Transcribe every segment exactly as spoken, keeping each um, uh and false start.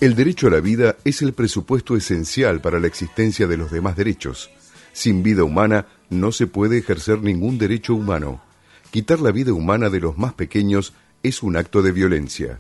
El derecho a la vida es el presupuesto esencial para la existencia de los demás derechos. Sin vida humana no se puede ejercer ningún derecho humano. Quitar la vida humana de los más pequeños es un acto de violencia.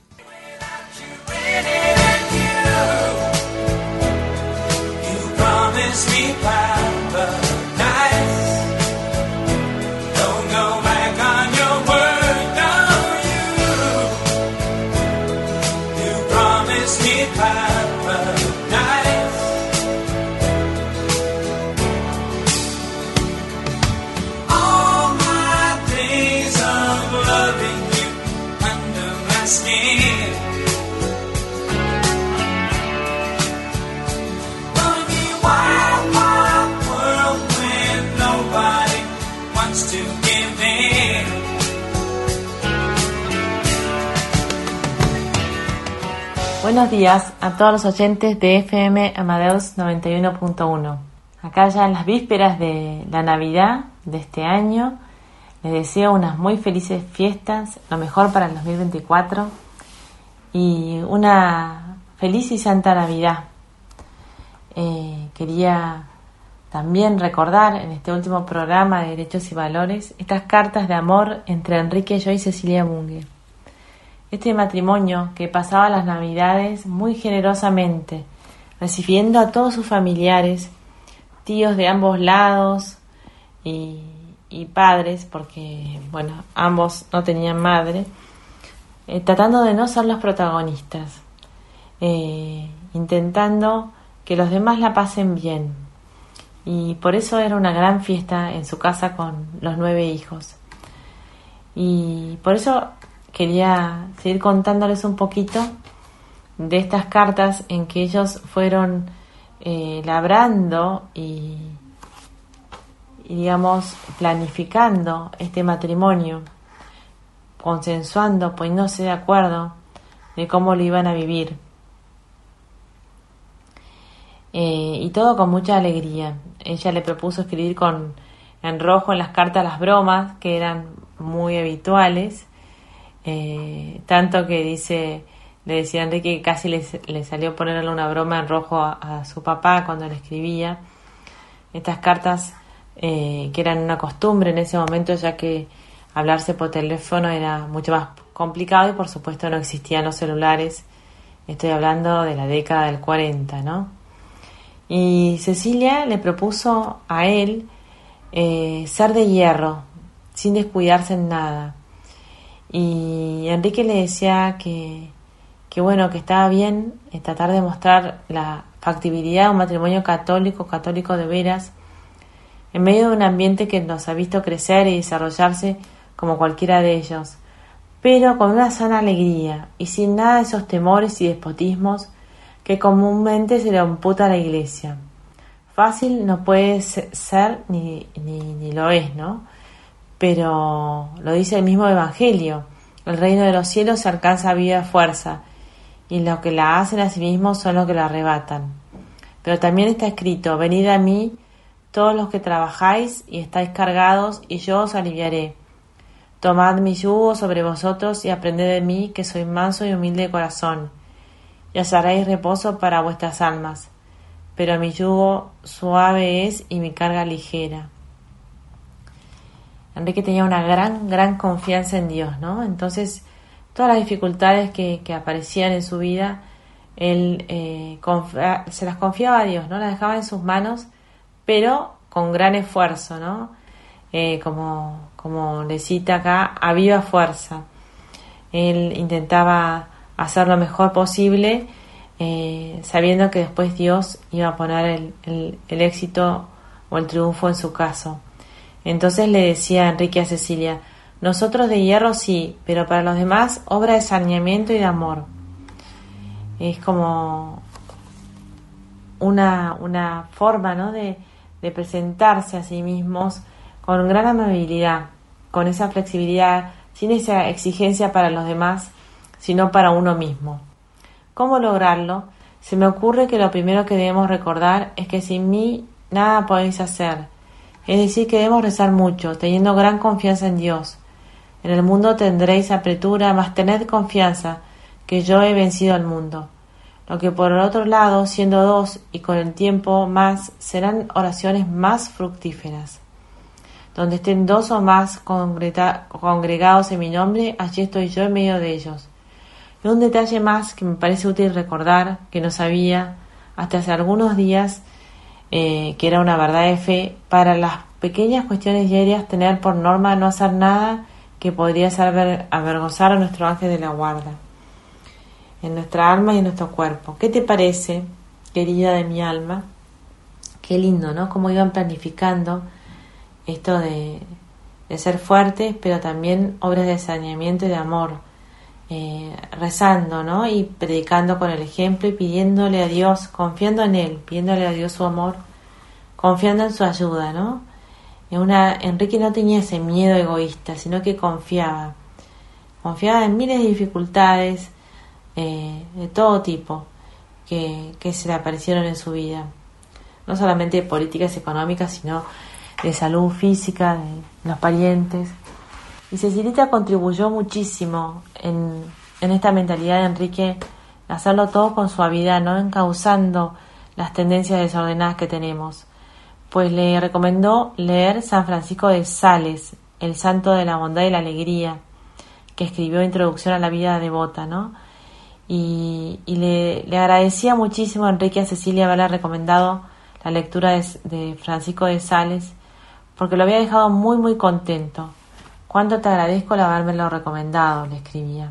Buenos días a todos los oyentes de F M Amadeus noventa y uno punto uno. Acá ya en las vísperas de la Navidad de este año, les deseo unas muy felices fiestas, lo mejor para el dos mil veinticuatro y una feliz y santa Navidad. Eh, quería también recordar en este último programa de Derechos y Valores estas cartas de amor entre Enrique Yo y Cecilia Bunge. Este matrimonio que pasaba las Navidades muy generosamente, recibiendo a todos sus familiares, tíos de ambos lados y, y padres, porque bueno, ambos no tenían madre, eh, tratando de no ser los protagonistas, eh, intentando que los demás la pasen bien. Y por eso era una gran fiesta en su casa con los nueve hijos. Y por eso quería seguir contándoles un poquito de estas cartas en que ellos fueron eh, labrando y, y, digamos, planificando este matrimonio, consensuando, poniéndose de acuerdo de cómo lo iban a vivir. Eh, y todo con mucha alegría. Ella le propuso escribir con en rojo en las cartas las bromas, que eran muy habituales. Eh, tanto que dice, le decía a Enrique que casi le, le salió ponerle una broma en rojo a, a su papá cuando le escribía estas cartas, eh, que eran una costumbre en ese momento, ya que hablarse por teléfono era mucho más complicado y por supuesto no existían los celulares. Estoy hablando de la década del cuarenta, ¿no? Y Cecilia le propuso a él eh, ser de hierro, sin descuidarse en nada. Y Enrique le decía que, que bueno, que estaba bien eh, tratar de mostrar la factibilidad de un matrimonio católico, católico de veras, en medio de un ambiente que nos ha visto crecer y desarrollarse como cualquiera de ellos, pero con una sana alegría y sin nada de esos temores y despotismos que comúnmente se le imputa a la Iglesia. Fácil no puede ser ni, ni, ni lo es, ¿no? Pero lo dice el mismo Evangelio: el reino de los cielos se alcanza a viva fuerza, y los que la hacen a sí mismos son los que la arrebatan. Pero también está escrito: venid a mí todos los que trabajáis y estáis cargados, y yo os aliviaré. Tomad mi yugo sobre vosotros y aprended de mí, que soy manso y humilde de corazón, y hallaréis reposo para vuestras almas. Pero mi yugo suave es y mi carga ligera. Enrique tenía una gran, gran confianza en Dios, ¿no? Entonces, todas las dificultades que, que aparecían en su vida, él eh, confia- se las confiaba a Dios, ¿no? Las dejaba en sus manos, pero con gran esfuerzo, ¿no? Eh, como, como le cita acá, a viva fuerza. Él intentaba hacer lo mejor posible, eh, sabiendo que después Dios iba a poner el, el, el éxito o el triunfo en su caso. Entonces le decía Enrique a Cecilia: nosotros de hierro sí, pero para los demás obra de saneamiento y de amor. Es como una, una forma, ¿no?, de, de presentarse a sí mismos con gran amabilidad, con esa flexibilidad, sin esa exigencia para los demás, sino para uno mismo. ¿Cómo lograrlo? Se me ocurre que lo primero que debemos recordar es que sin mí nada podéis hacer. Es decir, que debemos rezar mucho, teniendo gran confianza en Dios. En el mundo tendréis apretura, mas tened confianza, que yo he vencido al mundo. lo que por el otro lado, siendo dos y con el tiempo más, serán oraciones más fructíferas. Donde estén dos o más congrega- congregados en mi nombre, allí estoy yo en medio de ellos. Y un detalle más que me parece útil recordar, que no sabía hasta hace algunos días, eh, que era una verdad de fe, para las pequeñas cuestiones diarias tener por norma no hacer nada que podría hacer avergonzar a nuestro ángel de la guarda, en nuestra alma y en nuestro cuerpo. ¿Qué te parece, querida de mi alma? Qué lindo, ¿no? Cómo iban planificando esto de, de ser fuertes, pero también obras de saneamiento y de amor, eh, rezando, ¿no? Y predicando con el ejemplo y pidiéndole a Dios, confiando en Él, pidiéndole a Dios su amor, confiando en su ayuda, ¿no? En una, Enrique no tenía ese miedo egoísta, sino que confiaba, confiaba en miles de dificultades, eh, de todo tipo, que, que se le aparecieron en su vida, no solamente de políticas económicas, sino de salud física, de los parientes. Y Cecilita contribuyó muchísimo en, en esta mentalidad de Enrique, hacerlo todo con suavidad, no encauzando las tendencias desordenadas que tenemos. Pues le recomendó leer San Francisco de Sales, el santo de la bondad y la alegría, que escribió Introducción a la vida devota, ¿no? Y, y le, le agradecía muchísimo a Enrique y a Cecilia haberle recomendado la lectura de, de Francisco de Sales, porque lo había dejado muy muy contento. Cuánto te agradezco el habérmelo recomendado, le escribía.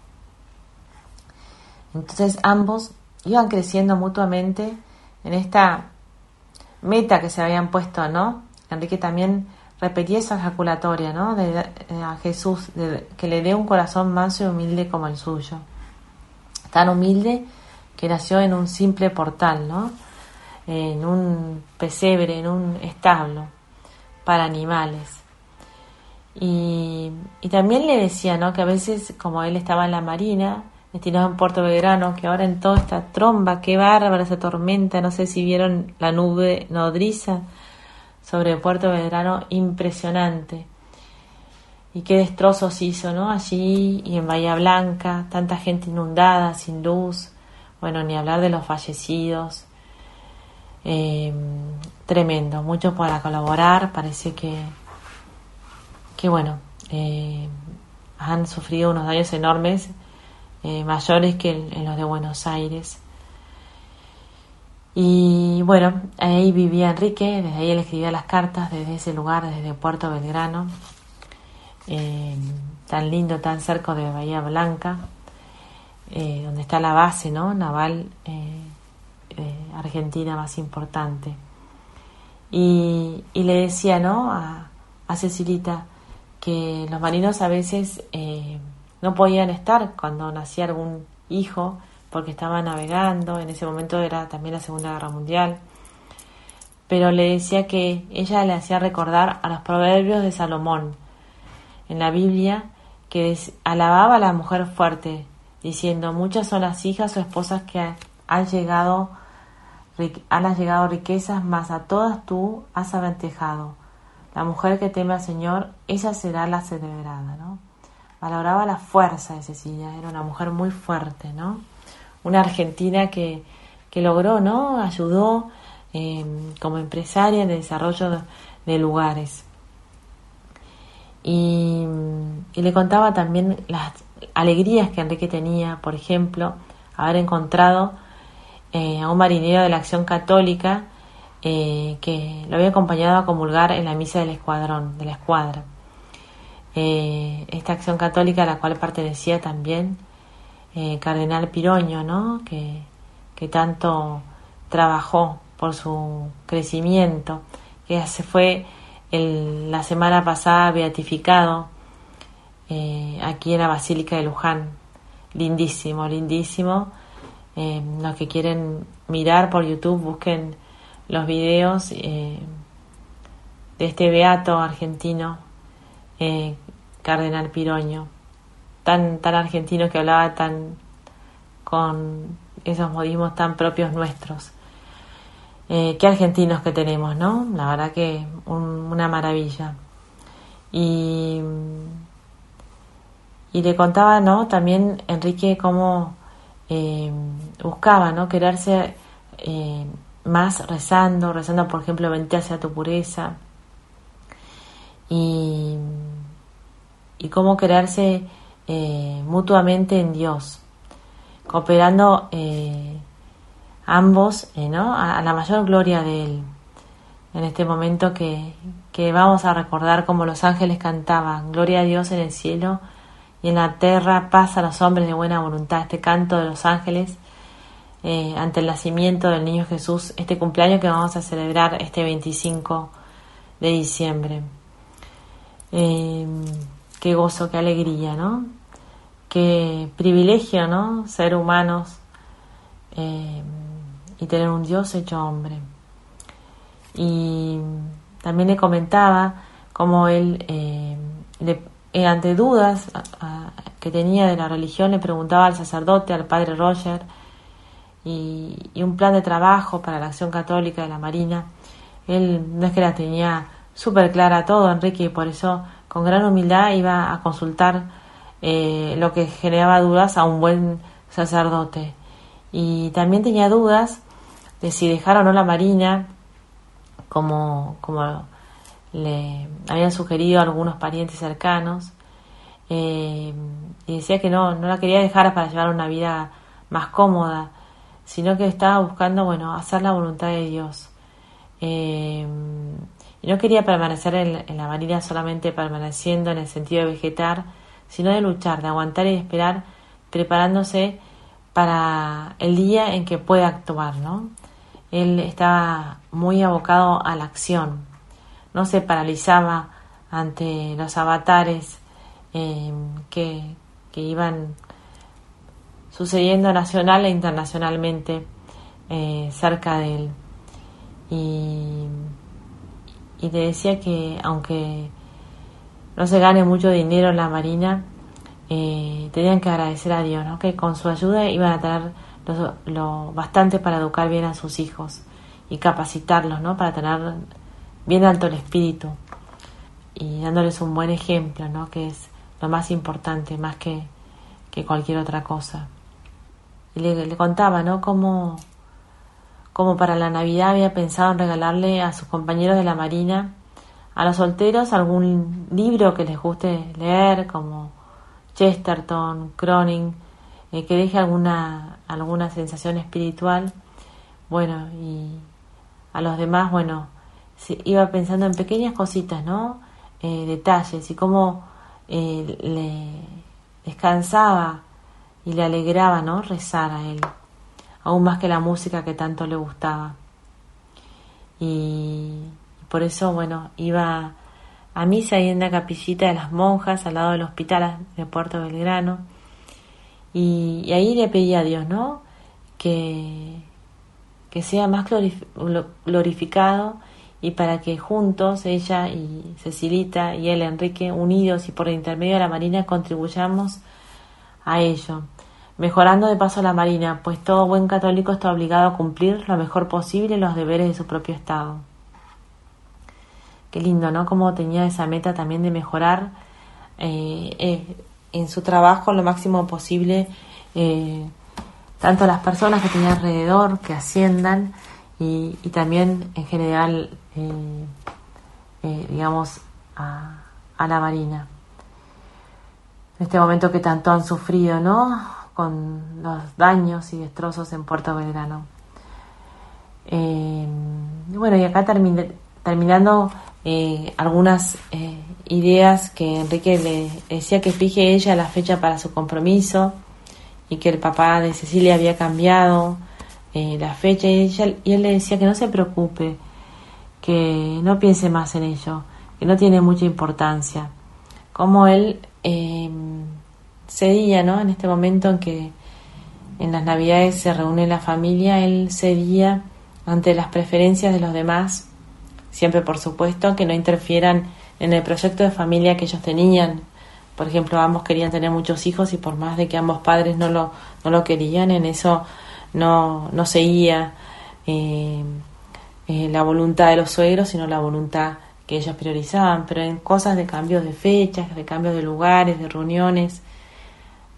Entonces ambos iban creciendo mutuamente en esta meta que se habían puesto, ¿no? Enrique también repetía esa ejaculatoria, ¿no? De, de, a Jesús, de, que le dé un corazón manso y humilde como el suyo. Tan humilde que nació en un simple portal, ¿no? En un pesebre, en un establo para animales. Y, y también le decía, ¿no? Que a veces, como él estaba en la marina, destinado en Puerto Belgrano, que ahora en toda esta tromba, qué bárbara esa tormenta, no sé si vieron la nube nodriza sobre Puerto Belgrano, impresionante. Y qué destrozos hizo, ¿no? Allí y en Bahía Blanca, tanta gente inundada, sin luz, bueno, ni hablar de los fallecidos. Eh, tremendo, mucho para colaborar, parece que, que bueno, eh, han sufrido unos daños enormes, eh, mayores que en, en los de Buenos Aires. Y bueno, ahí vivía Enrique, desde ahí él escribía las cartas, desde ese lugar, desde Puerto Belgrano, eh, tan lindo, tan cerca de Bahía Blanca, eh, donde está la base, ¿no? Naval eh, eh, argentina más importante. Y, y le decía, ¿no? A, a Cecilita que los marinos a veces eh, no podían estar cuando nacía algún hijo porque estaba navegando, en ese momento era también la Segunda Guerra Mundial, pero le decía que ella le hacía recordar a los proverbios de Salomón en la Biblia, que des, alababa a la mujer fuerte, diciendo: muchas son las hijas o esposas que han llegado, han llegado riquezas, mas a todas tú has aventejado. La mujer que teme al Señor, ella será la celebrada, ¿no? Valoraba la fuerza de Cecilia, era una mujer muy fuerte, ¿no? Una argentina que, que logró, ¿no? Ayudó eh, como empresaria en el desarrollo de, de lugares. Y, y le contaba también las alegrías que Enrique tenía, por ejemplo, haber encontrado eh, a un marinero de la Acción Católica eh, que lo había acompañado a comulgar en la misa del escuadrón, de la escuadra. Eh, esta Acción Católica a la cual pertenecía también eh, Cardenal Piroño, ¿no? Que, que tanto trabajó por su crecimiento, que se fue el, la semana pasada beatificado eh, aquí en la Basílica de Luján. Lindísimo, lindísimo. Eh, los que quieren mirar por YouTube, busquen los videos eh, de este beato argentino, eh, Cardenal Piroño, tan tan argentino, que hablaba tan con esos modismos tan propios nuestros. Eh, qué argentinos que tenemos, ¿no? La verdad que un, una maravilla. Y, y le contaba, ¿no? También Enrique cómo eh, buscaba, ¿no?, quererse eh, más rezando, rezando, por ejemplo, bendita sea tu pureza, y, y cómo quererse eh, mutuamente en Dios, cooperando eh, ambos, eh, ¿no?, a, a la mayor gloria de Él. En este momento que, que vamos a recordar como los ángeles cantaban, gloria a Dios en el cielo y en la tierra, paz a los hombres de buena voluntad. Este canto de los ángeles eh, ante el nacimiento del niño Jesús, este cumpleaños que vamos a celebrar este veinticinco de diciembre. Eh, qué gozo, qué alegría, ¿no? Qué privilegio, ¿no?, ser humanos eh, y tener un Dios hecho hombre. Y también le comentaba cómo él, eh, le, eh, ante dudas a, a, que tenía de la religión, le preguntaba al sacerdote, al padre Roger, y, y un plan de trabajo para la acción católica de la Marina. Él no es que la tenía súper clara todo, Enrique, y por eso con gran humildad iba a consultar eh, lo que generaba dudas a un buen sacerdote. Y también tenía dudas de si dejar o no la Marina, como, como le habían sugerido algunos parientes cercanos, eh, y decía que no, no la quería dejar para llevar una vida más cómoda, sino que estaba buscando, bueno, hacer la voluntad de Dios. Eh, y no quería permanecer en, en la Marina solamente permaneciendo en el sentido de vegetar, sino de luchar, de aguantar y de esperar, preparándose para el día en que pueda actuar, ¿no? Él estaba muy abocado a la acción, no se paralizaba ante los avatares eh, que, que iban sucediendo nacional e internacionalmente eh, cerca de él. Y, y le decía que aunque no se gane mucho dinero en la Marina, eh, tenían que agradecer a Dios, ¿no?, que con su ayuda iban a tener Lo, lo bastante para educar bien a sus hijos y capacitarlos, ¿no?, para tener bien alto el espíritu y dándoles un buen ejemplo, ¿no?, que es lo más importante, más que, que cualquier otra cosa. Y le, le contaba, ¿no?, cómo, cómo para la Navidad había pensado en regalarle a sus compañeros de la Marina, a los solteros, algún libro que les guste leer, como Chesterton, Cronin, Eh, que deje alguna alguna sensación espiritual. Bueno, y a los demás, bueno, se iba pensando en pequeñas cositas, ¿no?, eh, detalles, y cómo eh, le descansaba y le alegraba, ¿no?, rezar a él, aún más que la música que tanto le gustaba. Y por eso, bueno, iba a misa ahí en la capillita de las monjas al lado del hospital de Puerto Belgrano. Y, y ahí le pedí a Dios, ¿no?, que, que sea más glorificado, y para que juntos, ella y Cecilita y él, Enrique, unidos y por el intermedio de la Marina, contribuyamos a ello, mejorando de paso la Marina, pues todo buen católico está obligado a cumplir lo mejor posible los deberes de su propio Estado. Qué lindo, ¿no?, cómo tenía esa meta también de mejorar eh, eh, en su trabajo lo máximo posible, eh, tanto las personas que tenía alrededor, que asciendan, y, y también en general, eh, eh, digamos, a, a la Marina. En este momento que tanto han sufrido, ¿no?, con los daños y destrozos en Puerto Belgrano. Eh, bueno, y acá termine, terminando eh, algunas eh, ideas que Enrique le decía que fije ella la fecha para su compromiso, y que el papá de Cecilia había cambiado eh, la fecha, y, ella, y él le decía que no se preocupe, que no piense más en ello, que no tiene mucha importancia. Como él eh, cedía, ¿no?, en este momento en que en las Navidades se reúne la familia, él cedía ante las preferencias de los demás, siempre por supuesto que no interfieran en el proyecto de familia que ellos tenían. Por ejemplo, ambos querían tener muchos hijos, y por más de que ambos padres no lo, no lo querían, en eso no, no seguía eh, eh, la voluntad de los suegros, sino la voluntad que ellos priorizaban. Pero en cosas de cambios de fechas, de cambios de lugares, de reuniones,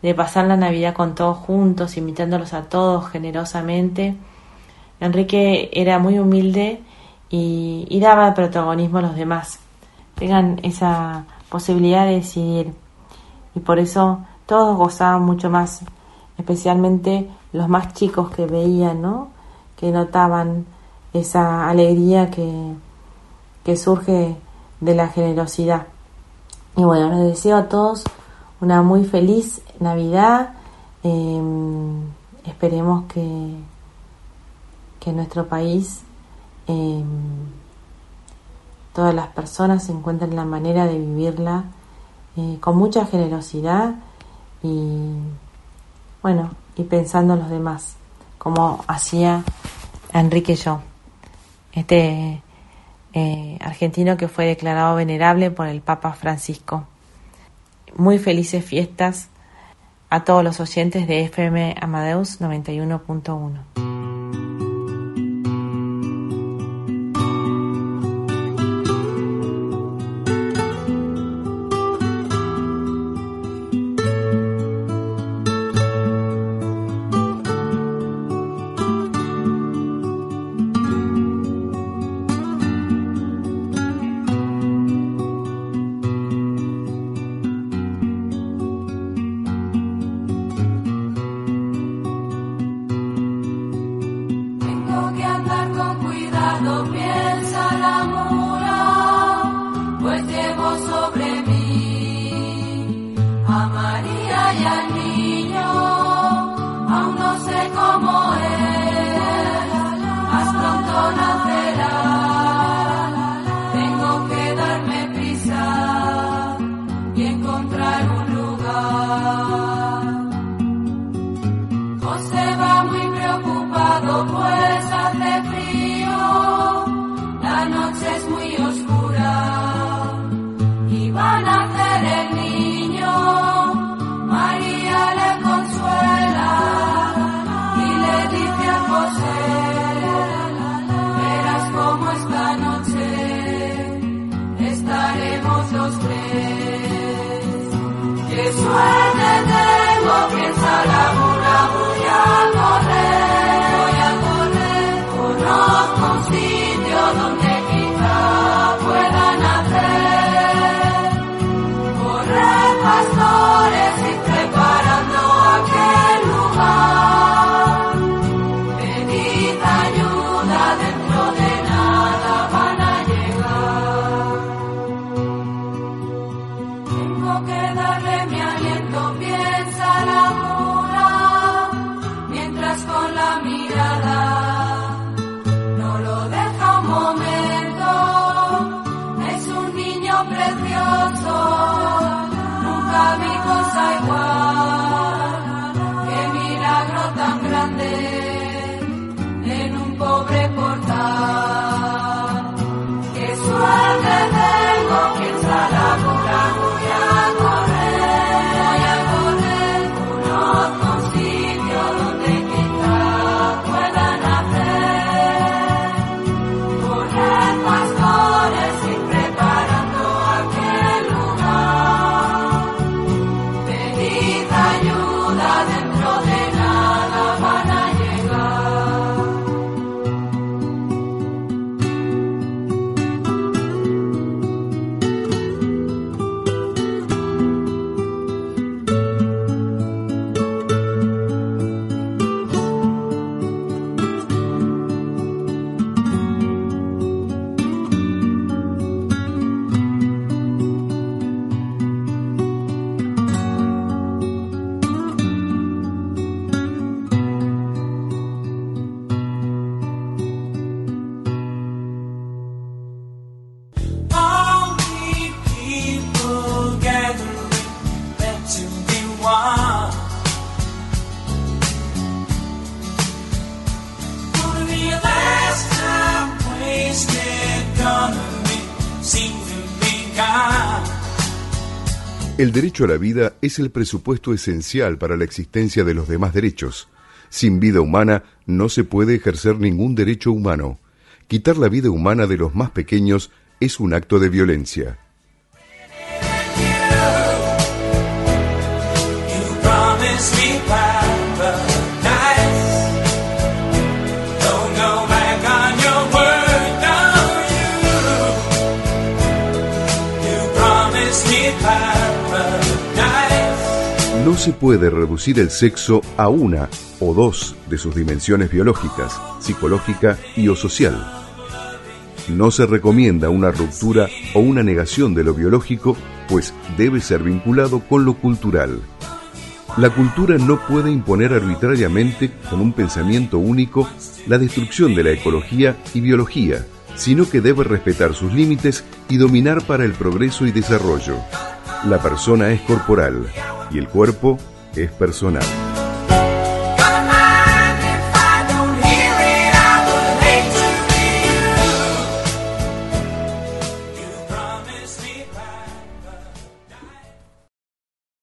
de pasar la Navidad con todos juntos, invitándolos a todos generosamente. Enrique era muy humilde y, y daba protagonismo a los demás. Tengan esa posibilidad de decidir. Y por eso todos gozaban mucho más, especialmente los más chicos que veían, ¿no? Que notaban esa alegría que, que surge de la generosidad. Y bueno, les deseo a todos una muy feliz Navidad. Eh, esperemos que, que en nuestro país eh, todas las personas encuentren la manera de vivirla eh, con mucha generosidad y bueno, y pensando en los demás, como hacía Enrique Yo, este eh, argentino que fue declarado venerable por el Papa Francisco. Muy felices fiestas a todos los oyentes de F M Amadeus noventa y uno punto uno. El derecho a la vida es el presupuesto esencial para la existencia de los demás derechos. Sin vida humana no se puede ejercer ningún derecho humano. Quitar la vida humana de los más pequeños es un acto de violencia. You promised No se puede reducir el sexo a una o dos de sus dimensiones biológicas, psicológica y o social. No se recomienda una ruptura o una negación de lo biológico, pues debe ser vinculado con lo cultural. La cultura no puede imponer arbitrariamente, con un pensamiento único, la destrucción de la ecología y biología, sino que debe respetar sus límites y dominar para el progreso y desarrollo. La persona es corporal y el cuerpo es personal.